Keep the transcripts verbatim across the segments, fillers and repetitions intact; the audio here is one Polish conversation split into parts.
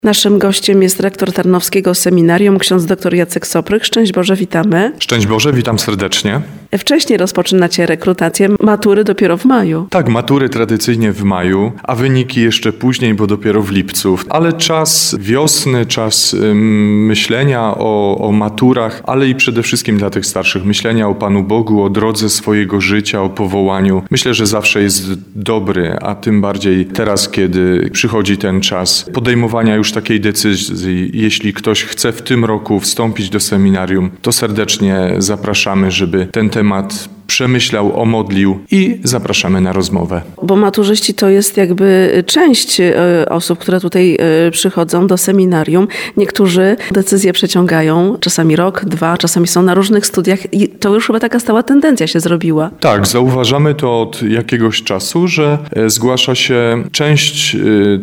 Naszym gościem jest rektor Tarnowskiego Seminarium, ksiądz dr Jacek Soprych. Szczęść Boże, witamy. Szczęść Boże, witam serdecznie. Wcześniej rozpoczynacie rekrutację, matury dopiero w maju. Tak, matury tradycyjnie w maju, a wyniki jeszcze później, bo dopiero w lipcu. Ale czas wiosny, czas ym, myślenia o, o maturach, ale i przede wszystkim dla tych starszych, myślenia o Panu Bogu, o drodze swojego życia, o powołaniu. Myślę, że zawsze jest dobry, a tym bardziej teraz, kiedy przychodzi ten czas podejmowania już takiej decyzji. Jeśli ktoś chce w tym roku wstąpić do seminarium, to serdecznie zapraszamy, żeby ten temat przemyślał, omodlił i zapraszamy na rozmowę. Bo maturzyści to jest jakby część osób, które tutaj przychodzą do seminarium. Niektórzy decyzje przeciągają, czasami rok, dwa, czasami są na różnych studiach i to już chyba taka stała tendencja się zrobiła. Tak, zauważamy to od jakiegoś czasu, że zgłasza się część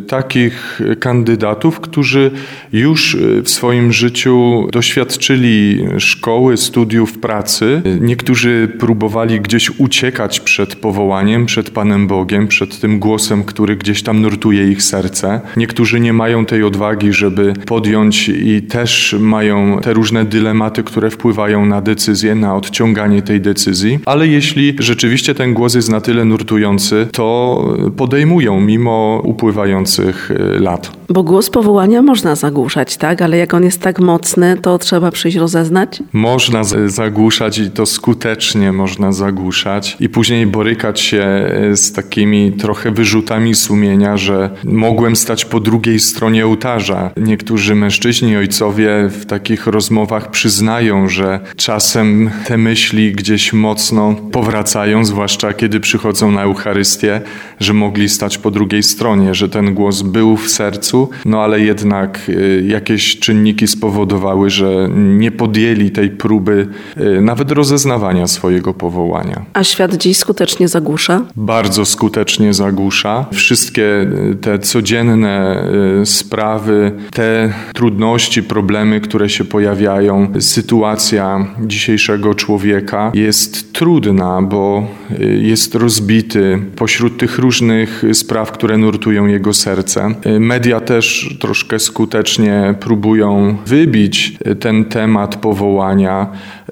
takich kandydatów, którzy już w swoim życiu doświadczyli szkoły, studiów, pracy. Niektórzy próbowali gdzieś uciekać przed powołaniem, przed Panem Bogiem, przed tym głosem, który gdzieś tam nurtuje ich serce. Niektórzy nie mają tej odwagi, żeby podjąć i też mają te różne dylematy, które wpływają na decyzję, na odciąganie tej decyzji. Ale jeśli rzeczywiście ten głos jest na tyle nurtujący, to podejmują mimo upływających lat. Bo głos powołania można zagłuszać, tak? Ale jak on jest tak mocny, to trzeba przyjść rozeznać? Można zagłuszać i to skutecznie można zagłuszać i później borykać się z takimi trochę wyrzutami sumienia, że mogłem stać po drugiej stronie ołtarza. Niektórzy mężczyźni, ojcowie w takich rozmowach przyznają, że czasem te myśli gdzieś mocno powracają, zwłaszcza kiedy przychodzą na Eucharystię, że mogli stać po drugiej stronie, że ten głos był w sercu, no ale jednak jakieś czynniki spowodowały, że nie podjęli tej próby nawet rozeznawania swojego powołania. A świat dziś skutecznie zagłusza? Bardzo skutecznie zagłusza. Wszystkie te codzienne sprawy, te trudności, problemy, które się pojawiają, sytuacja dzisiejszego człowieka jest trudna, bo jest rozbity pośród tych różnych spraw, które nurtują jego serce. Media też troszkę skutecznie próbują wybić ten temat powołania.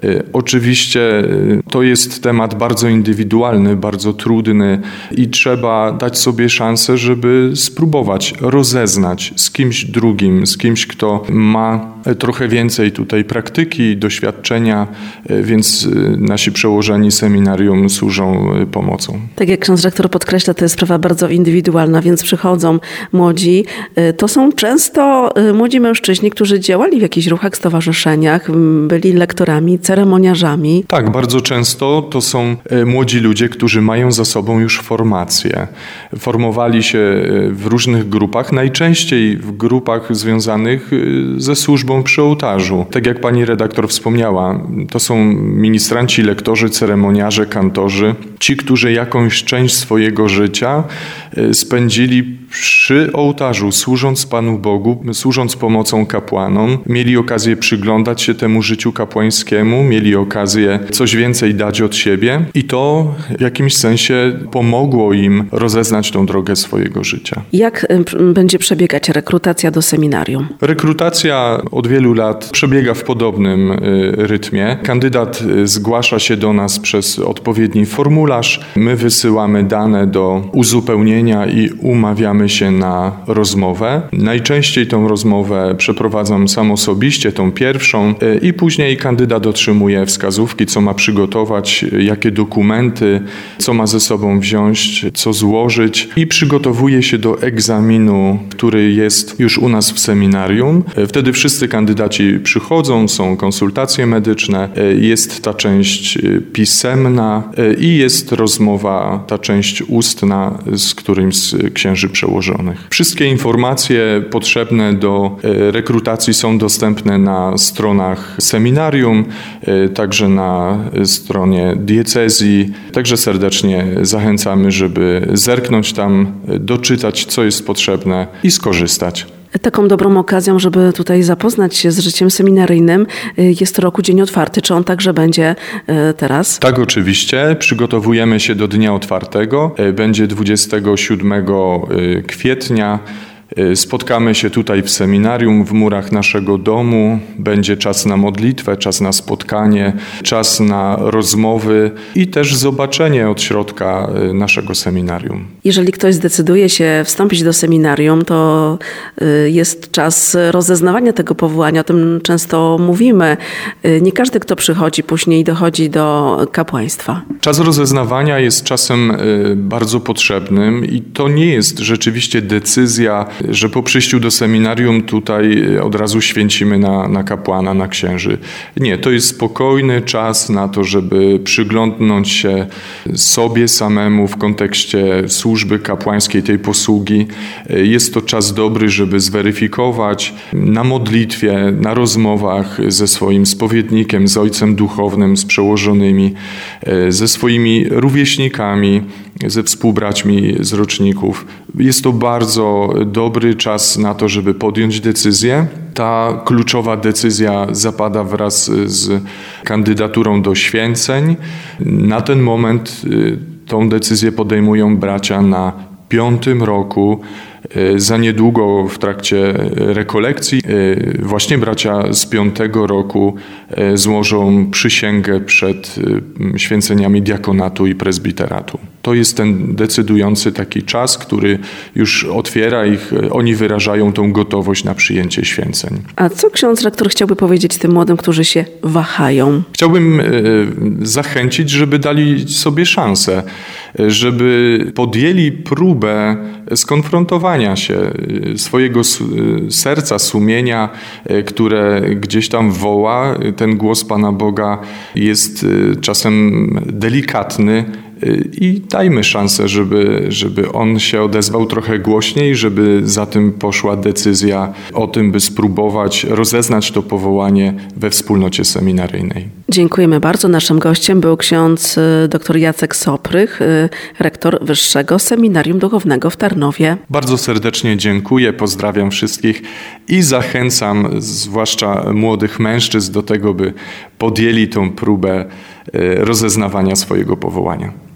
Oczywiście to jest temat bardzo indywidualny, bardzo trudny i trzeba dać sobie szansę, żeby spróbować rozeznać z kimś drugim, z kimś, kto ma trochę więcej tutaj praktyki, doświadczenia, więc nasi przełożeni seminarium służą pomocą. Tak jak ksiądz rektor podkreśla, to jest sprawa bardzo indywidualna, więc przychodzą młodzi. To są często młodzi mężczyźni, którzy działali w jakichś ruchach, stowarzyszeniach, byli lektorami, ceremoniarzami. Tak, bardzo często to są młodzi ludzie, którzy mają za sobą już formację. Formowali się w różnych grupach, najczęściej w grupach związanych ze służbą przy ołtarzu. Tak jak pani redaktor wspomniała, to są ministranci, lektorzy, ceremoniarze, kantorzy. Ci, którzy jakąś część swojego życia spędzili przy ołtarzu, służąc Panu Bogu, służąc pomocą kapłanom, mieli okazję przyglądać się temu życiu kapłańskiemu, mieli okazję coś więcej dać od siebie i to w jakimś sensie pomogło im rozeznać tą drogę swojego życia. Jak będzie przebiegać rekrutacja do seminarium? Rekrutacja od wielu lat przebiega w podobnym rytmie. Kandydat zgłasza się do nas przez odpowiedni formularz. My wysyłamy dane do uzupełnienia i umawiamy się na rozmowę. Najczęściej tą rozmowę przeprowadzam sam osobiście, tą pierwszą i później kandydat otrzymuje wskazówki, co ma przygotować, jakie dokumenty, co ma ze sobą wziąć, co złożyć i przygotowuje się do egzaminu, który jest już u nas w seminarium. Wtedy wszyscy kandydaci przychodzą, są konsultacje medyczne, jest ta część pisemna i jest rozmowa, ta część ustna z którymś z księży przełożonych. Wszystkie informacje potrzebne do rekrutacji są dostępne na stronach seminarium, także na stronie diecezji. Także serdecznie zachęcamy, żeby zerknąć tam, doczytać, co jest potrzebne i skorzystać. Taką dobrą okazją, żeby tutaj zapoznać się z życiem seminaryjnym, jest Roku Dzień Otwarty. Czy on także będzie teraz? Tak, oczywiście. Przygotowujemy się do Dnia Otwartego. Będzie dwudziestego siódmego kwietnia. Spotkamy się tutaj w seminarium, w murach naszego domu. Będzie czas na modlitwę, czas na spotkanie, czas na rozmowy i też zobaczenie od środka naszego seminarium. Jeżeli ktoś zdecyduje się wstąpić do seminarium, to jest czas rozeznawania tego powołania. O tym często mówimy. Nie każdy, kto przychodzi, później dochodzi do kapłaństwa. Czas rozeznawania jest czasem bardzo potrzebnym i to nie jest rzeczywiście decyzja, że po przyjściu do seminarium tutaj od razu święcimy na, na kapłana, na księży. Nie, to jest spokojny czas na to, żeby przyglądnąć się sobie samemu w kontekście służby kapłańskiej, tej posługi. Jest to czas dobry, żeby zweryfikować na modlitwie, na rozmowach ze swoim spowiednikiem, z ojcem duchownym, z przełożonymi, ze swoimi rówieśnikami, ze współbraćmi z roczników. Jest to bardzo dobry czas na to, żeby podjąć decyzję. Ta kluczowa decyzja zapada wraz z kandydaturą do święceń. Na ten moment tą decyzję podejmują bracia na piątym roku. Za niedługo w trakcie rekolekcji właśnie bracia z piątego roku złożą przysięgę przed święceniami diakonatu i prezbiteratu. To jest ten decydujący taki czas, który już otwiera ich, oni wyrażają tą gotowość na przyjęcie święceń. A co ksiądz rektor chciałby powiedzieć tym młodym, którzy się wahają? Chciałbym zachęcić, żeby dali sobie szansę, żeby podjęli próbę skonfrontowania się swojego serca, sumienia, które gdzieś tam woła. Ten głos Pana Boga jest czasem delikatny i dajmy szansę, żeby, żeby on się odezwał trochę głośniej, żeby za tym poszła decyzja o tym, by spróbować rozeznać to powołanie we wspólnocie seminaryjnej. Dziękujemy bardzo. Naszym gościem był ksiądz dr Jacek Soprych, rektor Wyższego Seminarium Duchownego w Tarnowie. Bardzo serdecznie dziękuję, pozdrawiam wszystkich i zachęcam zwłaszcza młodych mężczyzn do tego, by podjęli tą próbę rozeznawania swojego powołania.